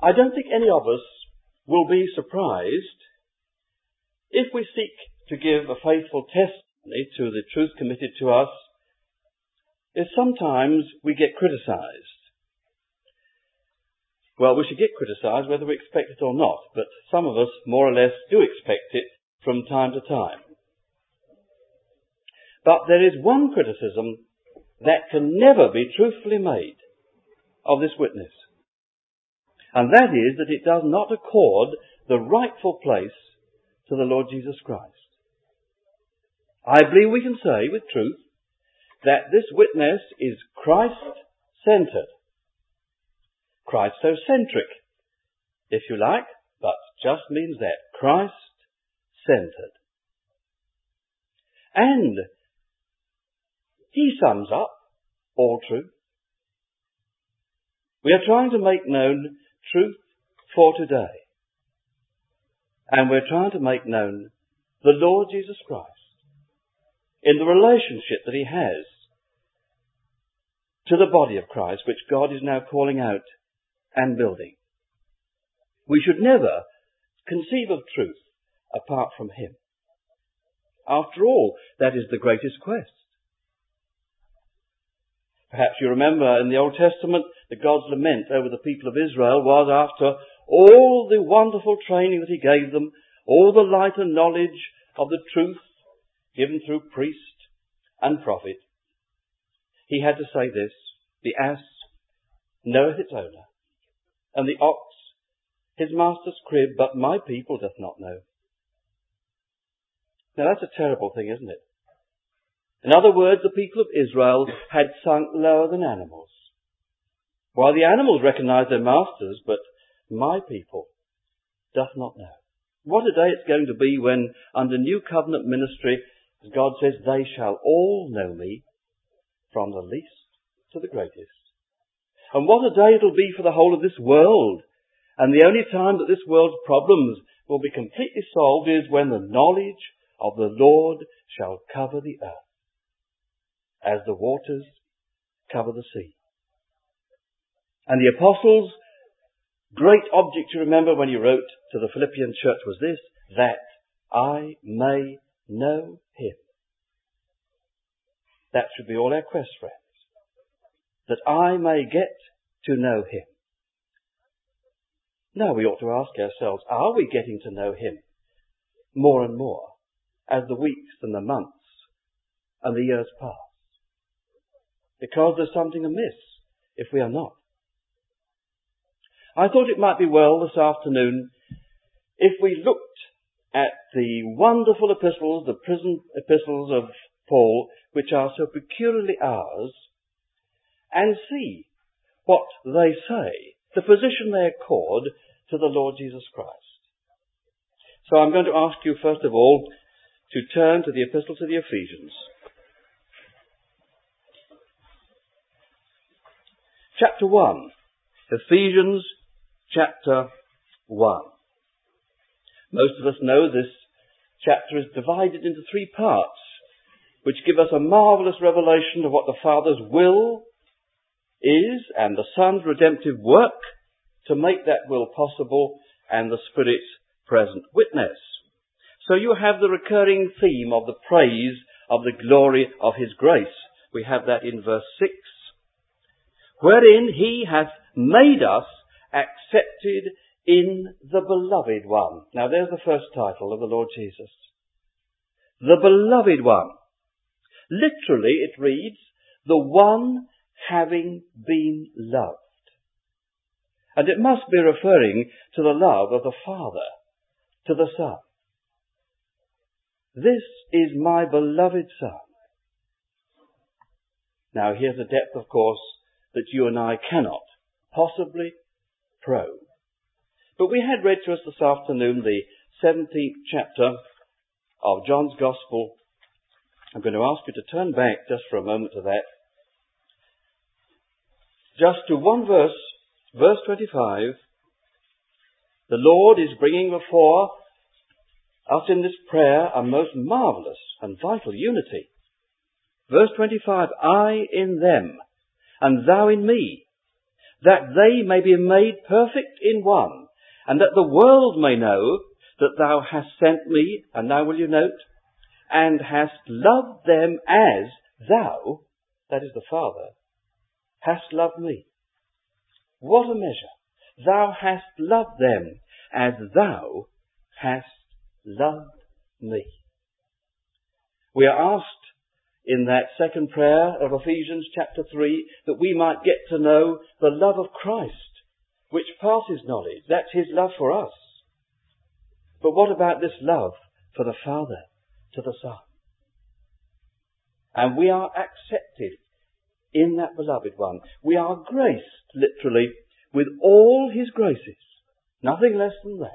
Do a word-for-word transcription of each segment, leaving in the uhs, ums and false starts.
I don't think any of us will be surprised if we seek to give a faithful testimony to the truth committed to us, if sometimes we get criticised. Well, we should get criticised whether we expect it or not, but some of us more or less do expect it from time to time. But there is one criticism that can never be truthfully made of this witness, and that is that it does not accord the rightful place to the Lord Jesus Christ. I believe we can say with truth that this witness is Christ-centred. Christocentric, if you like, but just means that. Christ-centred. And he sums up all truth. We are trying to make known truth for today. And we're trying to make known the Lord Jesus Christ in the relationship that he has to the body of Christ, which God is now calling out and building. We should never conceive of truth apart from him. After all, that is the greatest quest. Perhaps you remember in the Old Testament that God's lament over the people of Israel was after all the wonderful training that he gave them, all the light and knowledge of the truth given through priest and prophet. He had to say this: the ass knoweth its owner, and the ox his master's crib, but my people doth not know. Now that's a terrible thing, isn't it? In other words, the people of Israel had sunk lower than animals. While the animals recognized their masters, but my people doth not know. What a day it's going to be when, under new covenant ministry, as God says, they shall all know me, from the least to the greatest. And what a day it'll be for the whole of this world. And the only time that this world's problems will be completely solved is when the knowledge of the Lord shall cover the earth, as the waters cover the sea. And the apostles' great object, you remember when he wrote to the Philippian church, was this: that I may know him. That should be all our quest, friends. That I may get to know him. Now we ought to ask ourselves, are we getting to know him more and more as the weeks and the months and the years pass? Because there's something amiss if we are not. I thought it might be well this afternoon if we looked at the wonderful epistles, the prison epistles of Paul, which are so peculiarly ours, and see what they say, the position they accord to the Lord Jesus Christ. So I'm going to ask you first of all to turn to the epistle to the Ephesians. Chapter one. Ephesians chapter one. Most of us know this chapter is divided into three parts, which give us a marvellous revelation of what the Father's will is and the Son's redemptive work to make that will possible, and the Spirit's present witness. So you have the recurring theme of the praise of the glory of his grace. We have that in verse six. Wherein he hath made us accepted in the Beloved One. Now there's the first title of the Lord Jesus. The Beloved One. Literally it reads, the one having been loved. And it must be referring to the love of the Father to the Son. This is my beloved Son. Now here's a depth, of course, that you and I cannot possibly probe. But we had read to us this afternoon the seventeenth chapter of John's Gospel. I'm going to ask you to turn back just for a moment to that. Just to one verse, verse twenty-five. The Lord is bringing before us in this prayer a most marvellous and vital unity. Verse twenty-five, I in them, and thou in me, that they may be made perfect in one, and that the world may know that thou hast sent me, and now will you note, and hast loved them as thou, that is the Father, hast loved me. What a measure! Thou hast loved them as thou hast loved me. We are asked in that second prayer of Ephesians chapter three that we might get to know the love of Christ, which passes knowledge. That's his love for us. But what about this love for the Father to the Son? And we are accepted in that beloved one. We are graced, literally, with all his graces. Nothing less than that.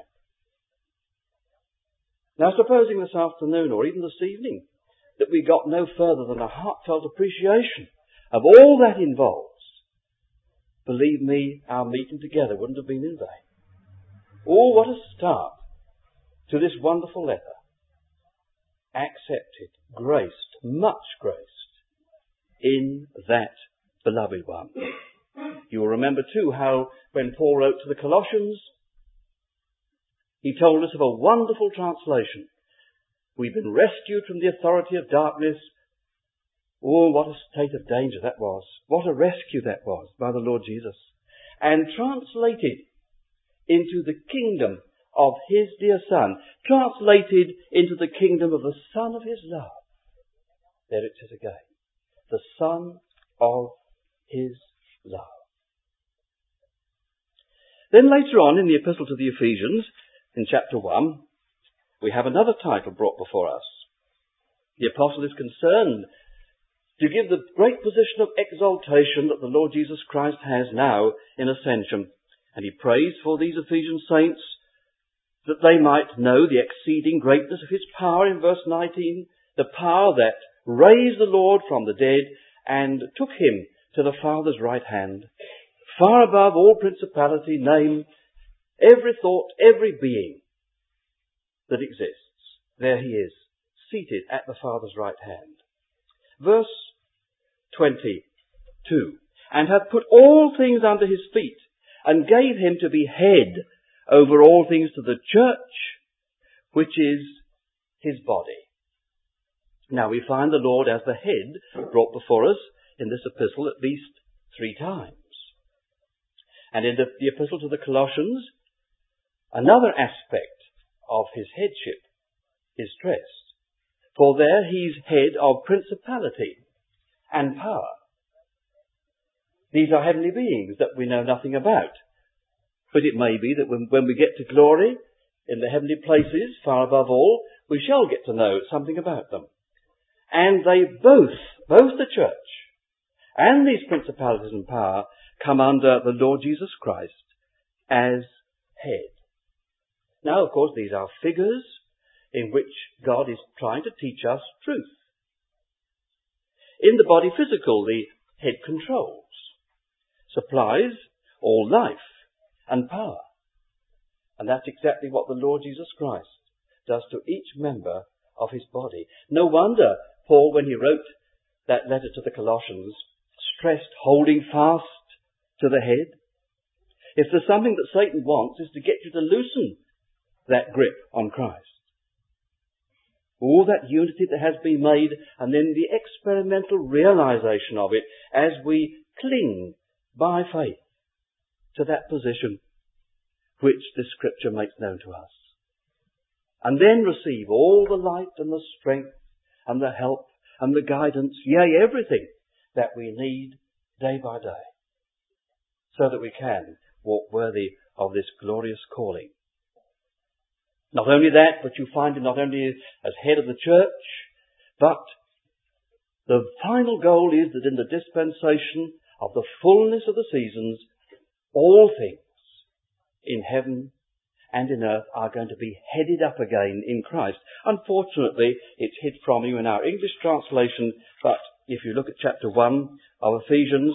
Now, supposing this afternoon or even this evening that we got no further than a heartfelt appreciation of all that involves, believe me, our meeting together wouldn't have been in vain. Oh, what a start to this wonderful letter. Accepted, graced, much graced in that beloved one. You will remember too how when Paul wrote to the Colossians, he told us of a wonderful translation. We've been rescued from the authority of darkness. Oh, what a state of danger that was. What a rescue that was by the Lord Jesus. And translated into the kingdom of his dear Son. Translated into the kingdom of the Son of his love. There it is again. The Son of his love. Then later on in the epistle to the Ephesians, in chapter one, we have another title brought before us. The apostle is concerned to give the great position of exaltation that the Lord Jesus Christ has now in ascension. And he prays for these Ephesian saints that they might know the exceeding greatness of his power in verse nineteen, the power that raised the Lord from the dead and took him to the Father's right hand, far above all principality, name, every thought, every being that exists. There he is, seated at the Father's right hand. Verse twenty-two. And hath put all things under his feet, and gave him to be head over all things to the church, which is his body. Now we find the Lord as the head brought before us in this epistle at least three times. And in the, the epistle to the Colossians, another aspect of his headship is stressed. For there he's head of principality and power. These are heavenly beings that we know nothing about. But it may be that when, when we get to glory in the heavenly places, far above all, we shall get to know something about them. And they both, both the church and these principalities and power, come under the Lord Jesus Christ as head. Now, of course, these are figures in which God is trying to teach us truth. In the body physical, the head controls, supplies all life and power. And that's exactly what the Lord Jesus Christ does to each member of his body. No wonder Paul, when he wrote that letter to the Colossians, stressed holding fast to the head. If there's something that Satan wants, is to get you to loosen that grip on Christ. All that unity that has been made, and then the experimental realization of it as we cling by faith to that position which the Scripture makes known to us. And then receive all the light and the strength and the help and the guidance, yea, everything that we need day by day, so that we can walk worthy of this glorious calling. Not only that, but you find him not only as head of the church, but the final goal is that in the dispensation of the fullness of the seasons, all things in heaven and in earth are going to be headed up again in Christ. Unfortunately, it's hid from you in our English translation, but if you look at chapter one of Ephesians,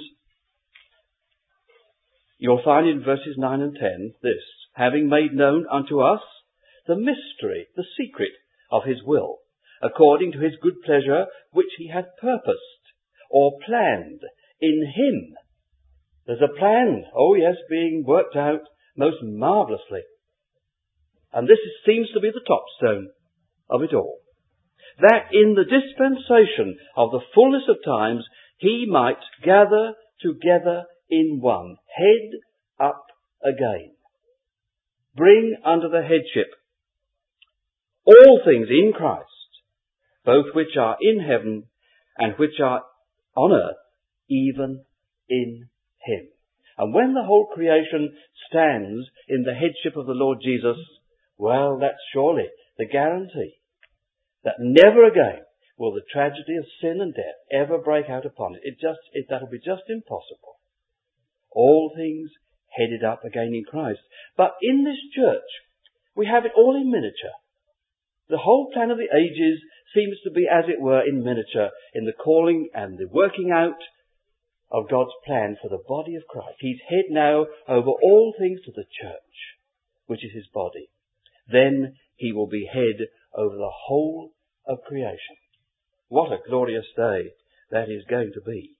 you'll find in verses nine and ten this: having made known unto us the mystery, the secret of his will, according to his good pleasure, which he hath purposed or planned in him There's a plan, oh yes, being worked out most marvellously. And this is, seems to be the topstone of it all. That in the dispensation of the fullness of times, he might gather together in one, head up again. Bring under the headship all things in Christ, both which are in heaven and which are on earth, even in him. And when the whole creation stands in the headship of the Lord Jesus, well, that's surely the guarantee that never again will the tragedy of sin and death ever break out upon it. It just, it, that'll be just impossible. All things headed up again in Christ. But in this church, we have it all in miniature. The whole plan of the ages seems to be, as it were, in miniature, in the calling and the working out of God's plan for the body of Christ. He's head now over all things to the church, which is his body. Then he will be head over the whole of creation. What a glorious day that is going to be.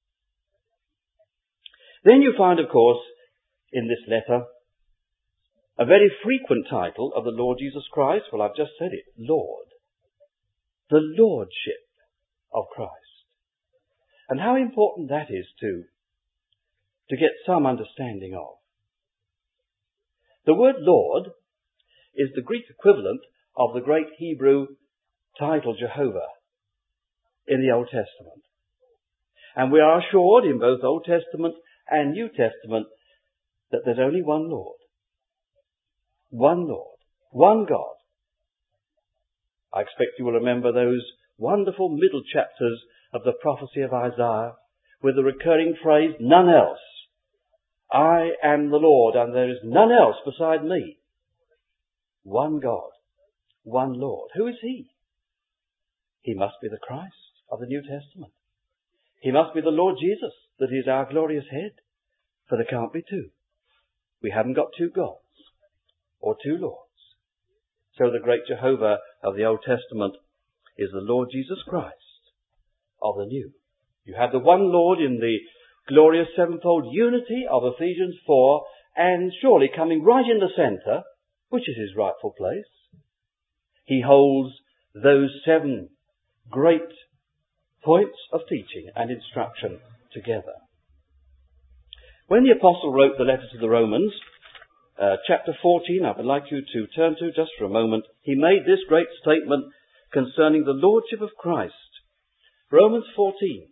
Then you find, of course, in this letter, a very frequent title of the Lord Jesus Christ. Well, I've just said it, Lord. The Lordship of Christ. And how important that is to, to get some understanding of. The word Lord is the Greek equivalent of the great Hebrew title Jehovah in the Old Testament. And we are assured in both Old Testament and New Testament that there's only one Lord. One Lord. One God. I expect you will remember those wonderful middle chapters of the prophecy of Isaiah with the recurring phrase, none else. I am the Lord and there is none else beside me. One God. One Lord. Who is he? He must be the Christ of the New Testament. He must be the Lord Jesus, that is our glorious head. For there can't be two. We haven't got two gods or two lords. So the great Jehovah of the Old Testament is the Lord Jesus Christ of the New. You have the one Lord in the glorious sevenfold unity of Ephesians four, and surely coming right in the centre, which is his rightful place, he holds those seven great points of teaching and instruction together. When the apostle wrote the letter to the Romans, uh, chapter fourteen, I would like you to turn to just for a moment, he made this great statement concerning the Lordship of Christ. Romans fourteen.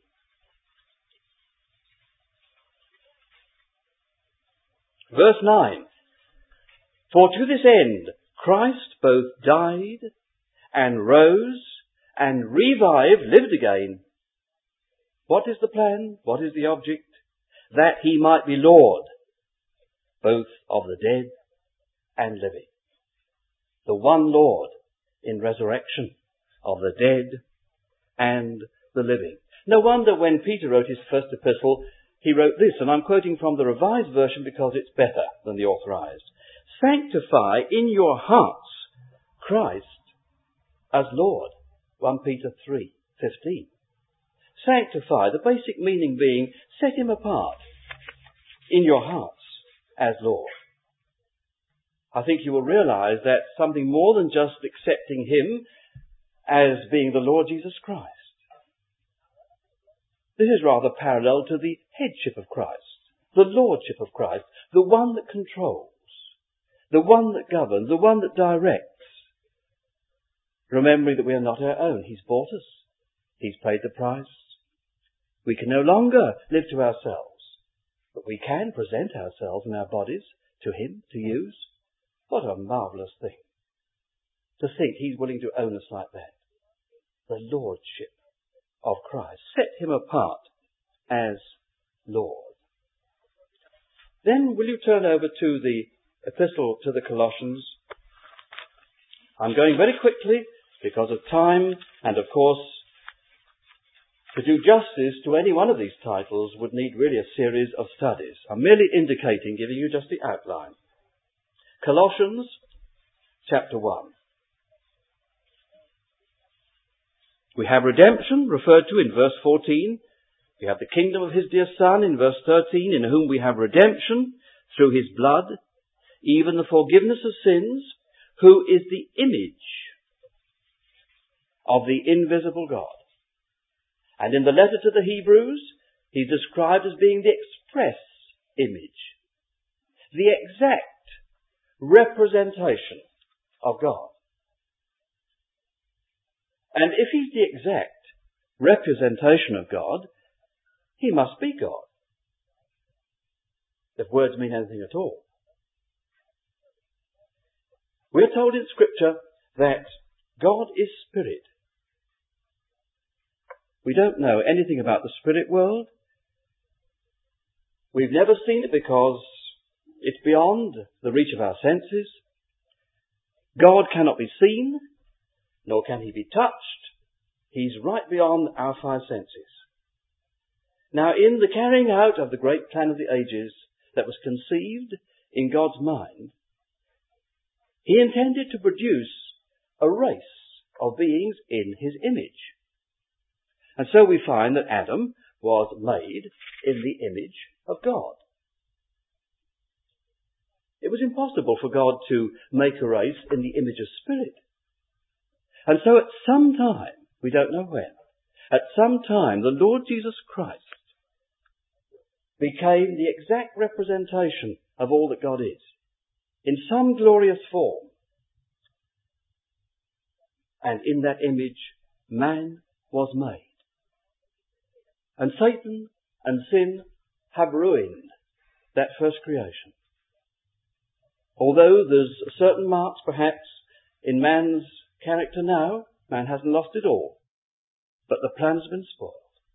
Verse nine. For to this end Christ both died and rose and revived, lived again. What is the plan? What is the object? That he might be Lord, both of the dead and living. The one Lord in resurrection of the dead and the living. No wonder when Peter wrote his first epistle, he wrote this, and I'm quoting from the Revised Version because it's better than the Authorized. Sanctify in your hearts Christ as Lord. First Peter three fifteen. Sanctify, the basic meaning being, set him apart in your hearts as Lord. I think you will realize that's something more than just accepting him as being the Lord Jesus Christ. This is rather parallel to the headship of Christ, the lordship of Christ, the one that controls, the one that governs, the one that directs. Remembering that we are not our own. He's bought us. He's paid the price. We can no longer live to ourselves, but we can present ourselves and our bodies to him to use. What a marvellous thing to think he's willing to own us like that. The lordship of Christ. Set him apart as Lord. Then will you turn over to the epistle to the Colossians? I'm going very quickly because of time, and of course to do justice to any one of these titles would need really a series of studies. I'm merely indicating, giving you just the outline. Colossians chapter one. We have redemption referred to in verse fourteen, We have the kingdom of his dear Son in verse thirteen, in whom we have redemption through his blood, even the forgiveness of sins, who is the image of the invisible God. And in the letter to the Hebrews, he's described as being the express image, the exact representation of God. And if he's the exact representation of God, he must be God, if words mean anything at all. We're told in Scripture that God is spirit. We don't know anything about the spirit world. We've never seen it because it's beyond the reach of our senses. God cannot be seen, nor can he be touched. He's right beyond our five senses. Now, in the carrying out of the great plan of the ages that was conceived in God's mind, he intended to produce a race of beings in his image. And so we find that Adam was made in the image of God. It was impossible for God to make a race in the image of spirit. And so at some time, we don't know when, at some time the Lord Jesus Christ became the exact representation of all that God is, in some glorious form. And in that image, man was made. And Satan and sin have ruined that first creation. Although there's certain marks, perhaps, in man's character now, man hasn't lost it all. But the plan's been spoiled.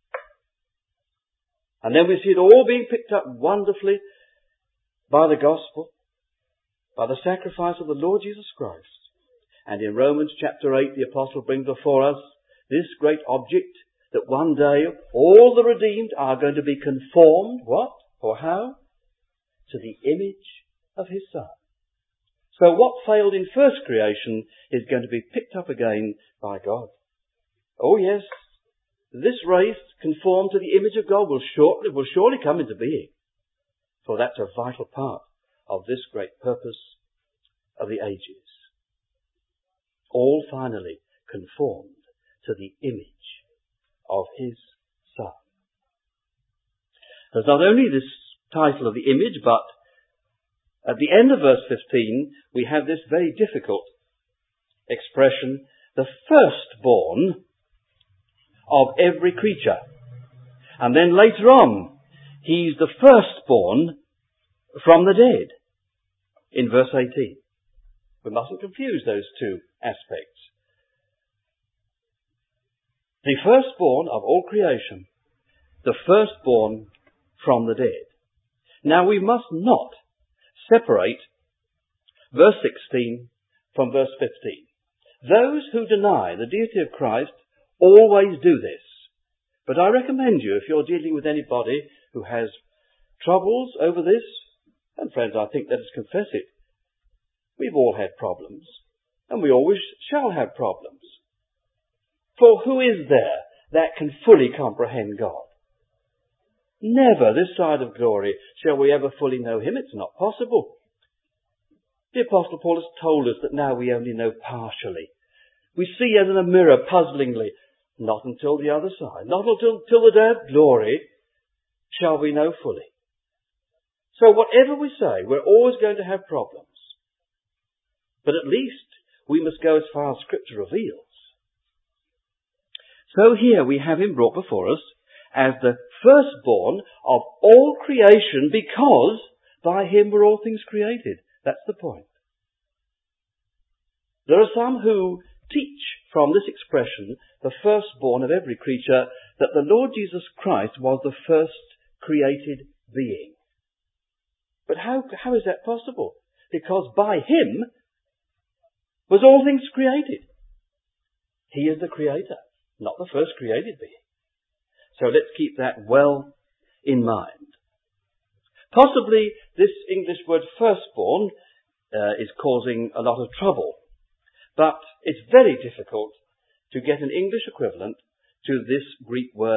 And then we see it all being picked up wonderfully by the gospel, by the sacrifice of the Lord Jesus Christ. And in Romans chapter eight, the apostle brings before us this great object, that one day all the redeemed are going to be conformed, what? Or how? To the image of his Son. So what failed in first creation is going to be picked up again by God. Oh yes, this race conformed to the image of God will shortly, will surely come into being. For that's a vital part of this great purpose of the ages. All finally conformed to the image of his Son. There's not only this title of the image, but at the end of verse fifteen, we have this very difficult expression, the firstborn of every creature. And then later on, he's the firstborn from the dead, in verse eighteen. We mustn't confuse those two aspects. The firstborn of all creation, the firstborn from the dead. Now we must not separate verse sixteen from verse fifteen. Those who deny the deity of Christ always do this. But I recommend you, if you're dealing with anybody who has troubles over this, and friends, I think let us confess it, we've all had problems, and we always shall have problems. For who is there that can fully comprehend God? Never this side of glory shall we ever fully know him. It's not possible. The Apostle Paul has told us that now we only know partially. We see as in a mirror puzzlingly. Not until the other side, not until, until the day of glory shall we know fully. So whatever we say, we're always going to have problems. But at least we must go as far as Scripture reveals. So here we have him brought before us as the firstborn of all creation, because by him were all things created. That's the point. There are some who teach from this expression, the firstborn of every creature, that the Lord Jesus Christ was the first created being. But how, how is that possible? Because by him was all things created. He is the creator, not the first created being. So let's keep that well in mind. Possibly this English word firstborn uh, is causing a lot of trouble. But it's very difficult to get an English equivalent to this Greek word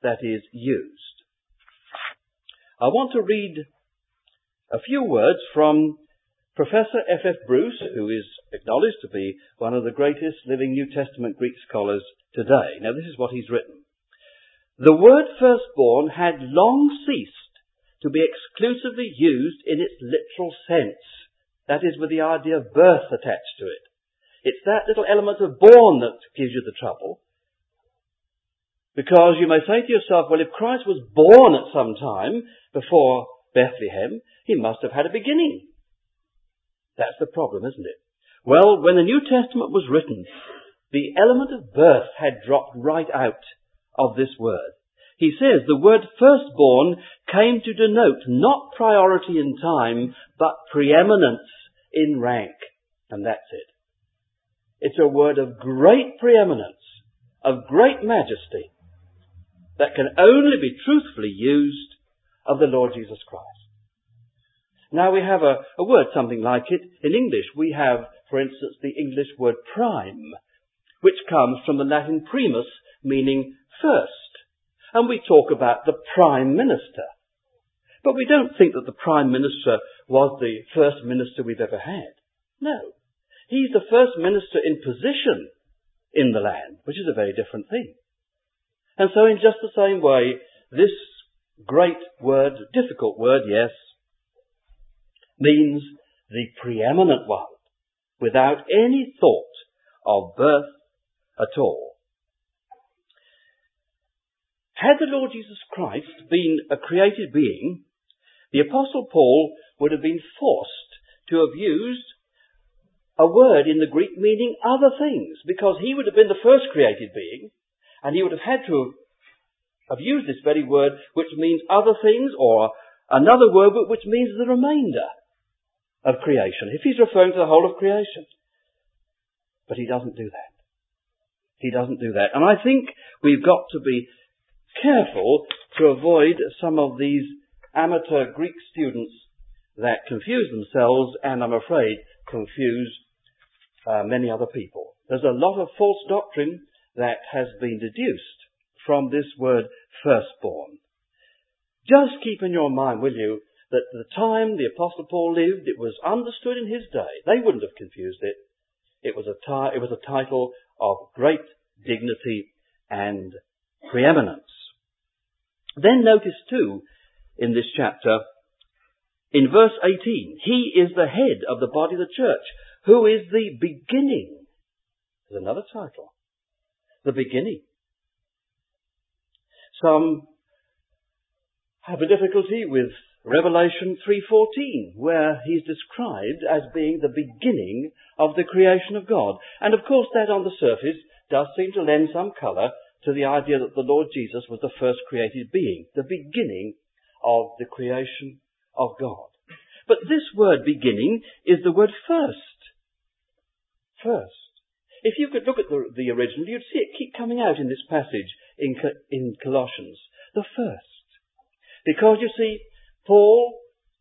that is used. I want to read a few words from Professor F F Bruce, who is acknowledged to be one of the greatest living New Testament Greek scholars today. Now, this is what he's written. The word firstborn had long ceased to be exclusively used in its literal sense. That is, with the idea of birth attached to it. It's that little element of born that gives you the trouble. Because you may say to yourself, well, if Christ was born at some time before Bethlehem, he must have had a beginning. That's the problem, isn't it? Well, when the New Testament was written, the element of birth had dropped right out of this word. He says the word firstborn came to denote not priority in time, but preeminence in rank. And that's it. It's a word of great preeminence, of great majesty, that can only be truthfully used of the Lord Jesus Christ. Now we have a, a word, something like it. In English, we have, for instance, the English word prime, which comes from the Latin primus, meaning first. And we talk about the Prime Minister. But we don't think that the Prime Minister was the first minister we've ever had. No. He's the first minister in position in the land, which is a very different thing. And so in just the same way, this great word, difficult word, yes, means the preeminent one, without any thought of birth at all. Had the Lord Jesus Christ been a created being, the Apostle Paul would have been forced to have used a word in the Greek meaning other things, because he would have been the first created being, and he would have had to have used this very word which means other things, or another word which means the remainder of creation, if he's referring to the whole of creation. But he doesn't do that. He doesn't do that. And I think we've got to be careful to avoid some of these amateur Greek students that confuse themselves and, I'm afraid, confuse uh, many other people. There's a lot of false doctrine that has been deduced from this word firstborn. Just keep in your mind, will you, that at the time the Apostle Paul lived, it was understood in his day. They wouldn't have confused it. It was a, ti- it was a title of great dignity and preeminence. Then notice too, in this chapter, in verse eighteen, he is the head of the body of the church, who is the beginning. There's another title. The beginning. Some have a difficulty with Revelation three fourteen, where he's described as being the beginning of the creation of God. And of course that on the surface does seem to lend some colour to the idea that the Lord Jesus was the first created being, the beginning of the creation of God. But this word beginning is the word first. First. If you could look at the, the original, you'd see it keep coming out in this passage in, in Colossians. The first. Because you see, Paul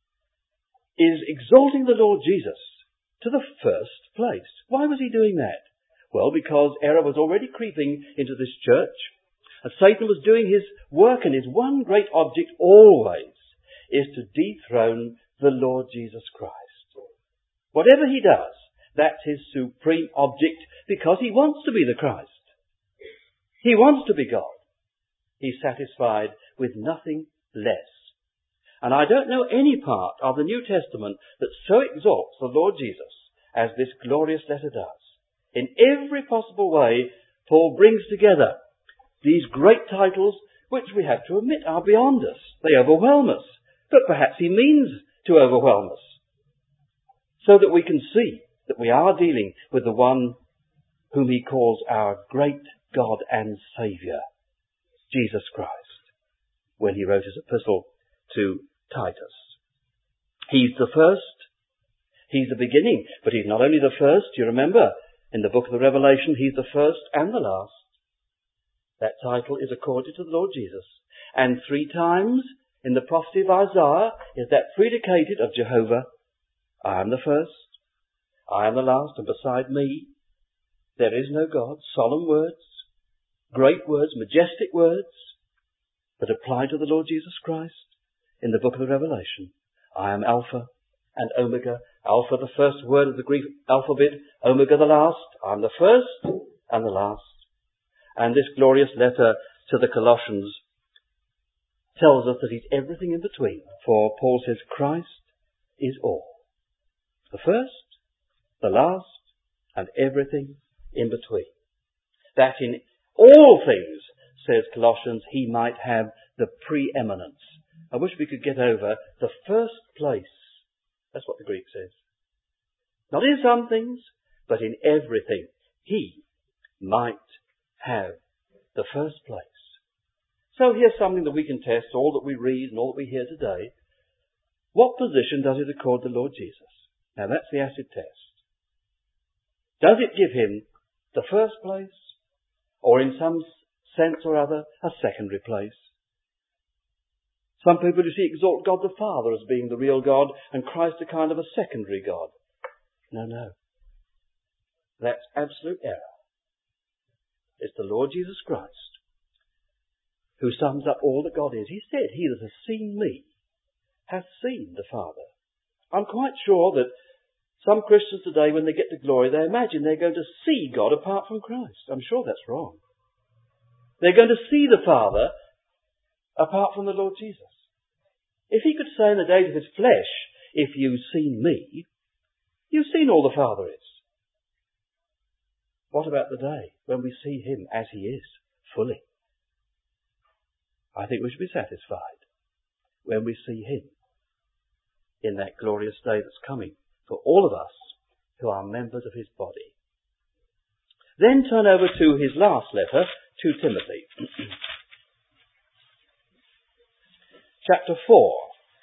is exalting the Lord Jesus to the first place. Why was he doing that? Well, because error was already creeping into this church, and Satan was doing his work, and his one great object always is to dethrone the Lord Jesus Christ. Whatever he does, that's his supreme object, because he wants to be the Christ. He wants to be God. He's satisfied with nothing less. And I don't know any part of the New Testament that so exalts the Lord Jesus as this glorious letter does. In every possible way, Paul brings together these great titles which we have to admit are beyond us. They overwhelm us. But perhaps he means to overwhelm us, so that we can see that we are dealing with the one whom he calls our great God and Saviour, Jesus Christ, when he wrote his epistle to Titus. He's the first. He's the beginning. But he's not only the first. You remember, in the book of the Revelation, he's the first and the last. That title is accorded to the Lord Jesus. And three times in the prophecy of Isaiah is that predicated of Jehovah. I am the first. I am the last. And beside me, there is no God. Solemn words. Great words. Majestic words. that apply to the Lord Jesus Christ in the book of the Revelation. I am Alpha and Omega. Alpha, the first word of the Greek alphabet. Omega, the last. I'm the first and the last. And this glorious letter to the Colossians tells us that he's everything in between. For Paul says Christ is all. The first, the last, and everything in between. That in all things, says Colossians, he might have the preeminence. I wish we could get over the first place. That's what the Greek says. Not in some things, but in everything. He might have the first place. So here's something that we can test, all that we read and all that we hear today. What position does it accord the Lord Jesus? Now that's the acid test. Does it give him the first place, or in some sense or other, a secondary place? Some people, you see, exalt God the Father as being the real God and Christ a kind of a secondary God. No, no. That's absolute error. It's the Lord Jesus Christ who sums up all that God is. He said, he that has seen me hath seen the Father. I'm quite sure that some Christians today, when they get to glory, they imagine they're going to see God apart from Christ. I'm sure that's wrong. They're going to see the Father apart from the Lord Jesus. If he could say in the days of his flesh, if you've seen me, you've seen all the Father is. What about the day when we see him as he is, fully? I think we should be satisfied when we see him in that glorious day that's coming for all of us who are members of his body. Then turn over to his last letter, to Timothy. Chapter four.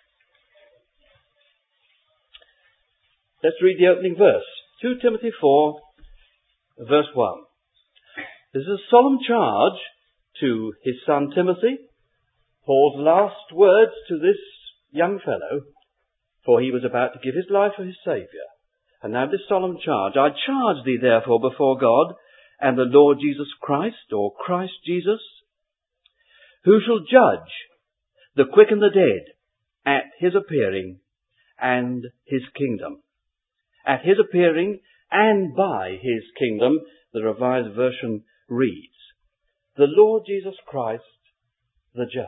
Let's read the opening verse. Second Timothy four, verse one. This is a solemn charge to his son Timothy. Paul's last words to this young fellow, for he was about to give his life for his Saviour. And now this solemn charge. I charge thee therefore before God and the Lord Jesus Christ, or Christ Jesus, who shall judge the quick and the dead at his appearing and his kingdom. At his appearing and by his kingdom, the Revised Version reads, the Lord Jesus Christ, the judge.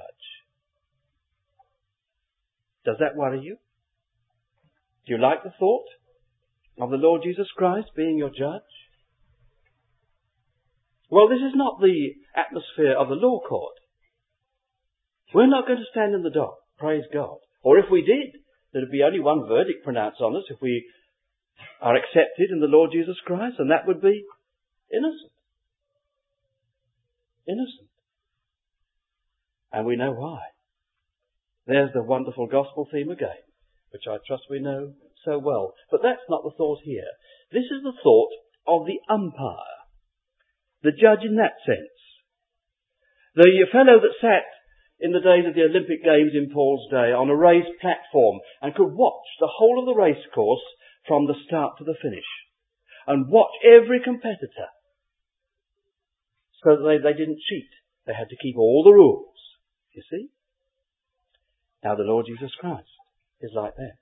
Does that worry you? Do you like the thought of the Lord Jesus Christ being your judge? Well, this is not the atmosphere of the law court. We're not going to stand in the dock, praise God. Or if we did, there'd be only one verdict pronounced on us if we are accepted in the Lord Jesus Christ, and that would be innocent. Innocent. And we know why. There's the wonderful gospel theme again, which I trust we know so well. But that's not the thought here. This is the thought of the umpire, the judge in that sense. The fellow that sat in the days of the Olympic Games in Paul's day on a raised platform and could watch the whole of the race course from the start to the finish and watch every competitor so that they, they didn't cheat. They had to keep all the rules, you see. Now the Lord Jesus Christ is like that.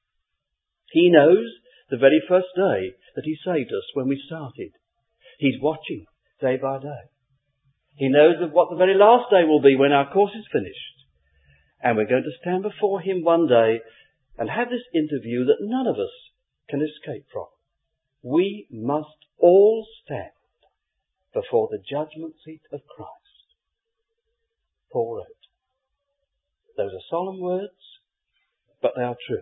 He knows the very first day that he saved us when we started. He's watching day by day. He knows of what the very last day will be when our course is finished. And we're going to stand before him one day and have this interview that none of us can escape from. We must all stand before the judgment seat of Christ. Paul wrote. Those are solemn words, but they are true.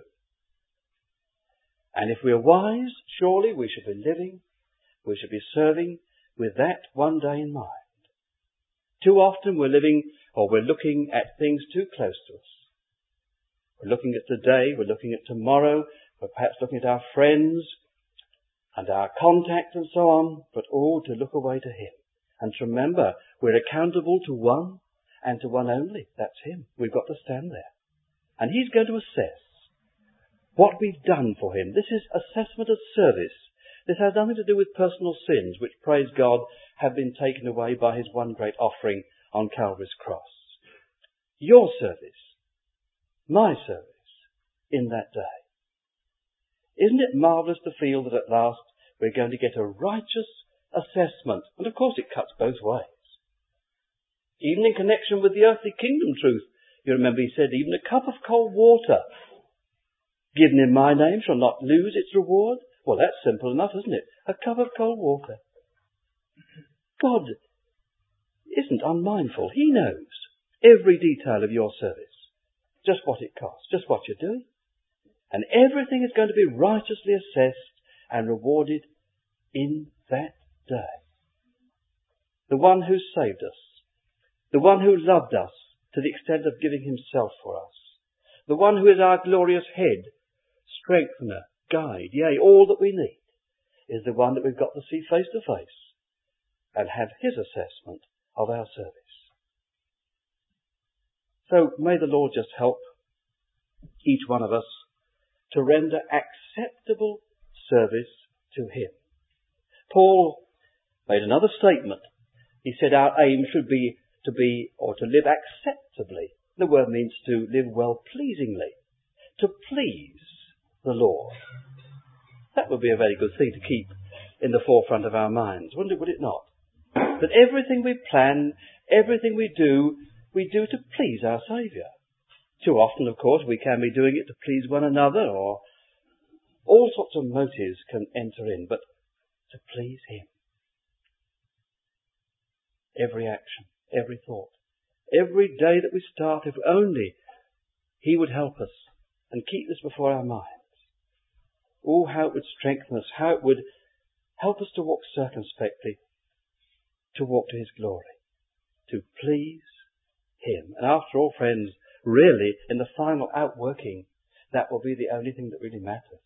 And if we are wise, surely we should be living, we should be serving with that one day in mind. Too often we're living, or we're looking at things too close to us. We're looking at today, we're looking at tomorrow, we're perhaps looking at our friends and our contacts and so on, but all to look away to him. And to remember, we're accountable to one and to one only. That's him. We've got to stand there. And he's going to assess what we've done for him. This is assessment of service. This has nothing to do with personal sins, which, praise God, have been taken away by his one great offering on Calvary's cross. your service, my service in that day. Isn't it marvellous to feel that at last we're going to get a righteous assessment? And of course it cuts both ways. Even in connection with the earthly kingdom truth, you remember he said, even a cup of cold water given in my name shall not lose its reward. Well, that's simple enough, isn't it? A cup of cold water. God isn't unmindful. He knows every detail of your service, just what it costs, just what you're doing. And everything is going to be righteously assessed and rewarded in that day. The one who saved us, the one who loved us to the extent of giving himself for us, the one who is our glorious head, strengthener, guide, yea, all that we need, is the one that we've got to see face to face and have his assessment of our service. So may the Lord just help each one of us to render acceptable service to him. Paul made another statement. He said our aim should be to be, or to live acceptably. The word means to live well pleasingly, to please the Lord. That would be a very good thing to keep in the forefront of our minds, wouldn't it, would it not? That everything we plan, everything we do, we do to please our Saviour. Too often, of course, we can be doing it to please one another, or all sorts of motives can enter in, but to please him. Every action, every thought, every day that we start, if only he would help us and keep this before our minds. Oh, how it would strengthen us, how it would help us to walk circumspectly, to walk to his glory, to please him. And after all, friends, really, in the final outworking, that will be the only thing that really matters.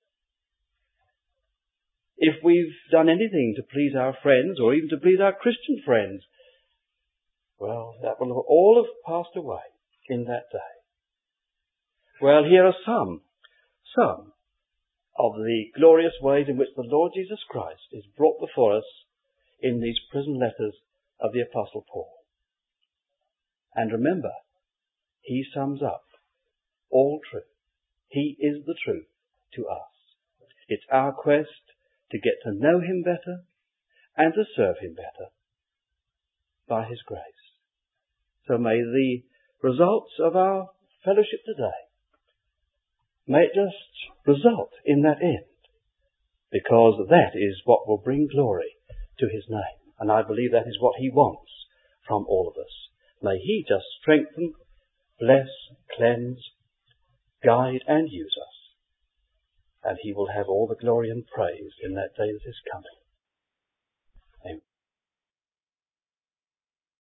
If we've done anything to please our friends, or even to please our Christian friends, well, that will all have passed away in that day. Well, here are some, some of the glorious ways in which the Lord Jesus Christ is brought before us in these prison letters of the Apostle Paul. And remember, he sums up all truth. He is the truth to us. It's our quest to get to know him better and to serve him better by his grace. So may the results of our fellowship today, may it just result in that end, because that is what will bring glory to his name. And I believe that is what he wants from all of us. May he just strengthen, bless, cleanse, guide and use us. And he will have all the glory and praise in that day that is coming. Amen.